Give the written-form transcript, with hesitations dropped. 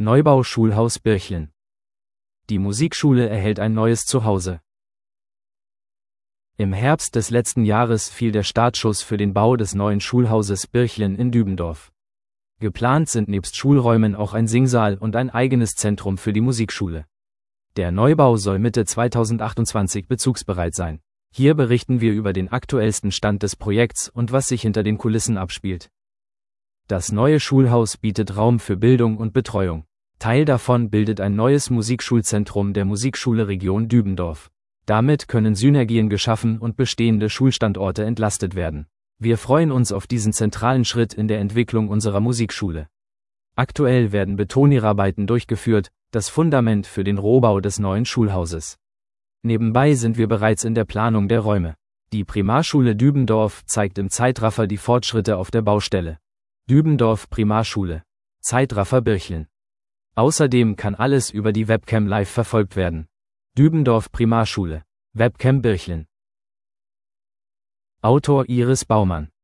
Neubau Schulhaus Birchlin. Die Musikschule erhält ein neues Zuhause. Im Herbst des letzten Jahres fiel der Startschuss für den Bau des neuen Schulhauses Birchlin in Dübendorf. Geplant sind nebst Schulräumen auch ein Singsaal und ein eigenes Zentrum für die Musikschule. Der Neubau soll Mitte 2028 bezugsbereit sein. Hier berichten wir über den aktuellsten Stand des Projekts und was sich hinter den Kulissen abspielt. Das neue Schulhaus bietet Raum für Bildung und Betreuung. Teil davon bildet ein neues Musikschulzentrum der Musikschule Region Dübendorf. Damit können Synergien geschaffen und bestehende Schulstandorte entlastet werden. Wir freuen uns auf diesen zentralen Schritt in der Entwicklung unserer Musikschule. Aktuell werden Betonierarbeiten durchgeführt, das Fundament für den Rohbau des neuen Schulhauses. Nebenbei sind wir bereits in der Planung der Räume. Die Primarschule Dübendorf zeigt im Zeitraffer die Fortschritte auf der Baustelle. Dübendorf Primarschule. Zeitraffer Birchlin. Außerdem kann alles über die Webcam live verfolgt werden. Dübendorf Primarschule. Webcam Birchlin. Autor Iris Baumann.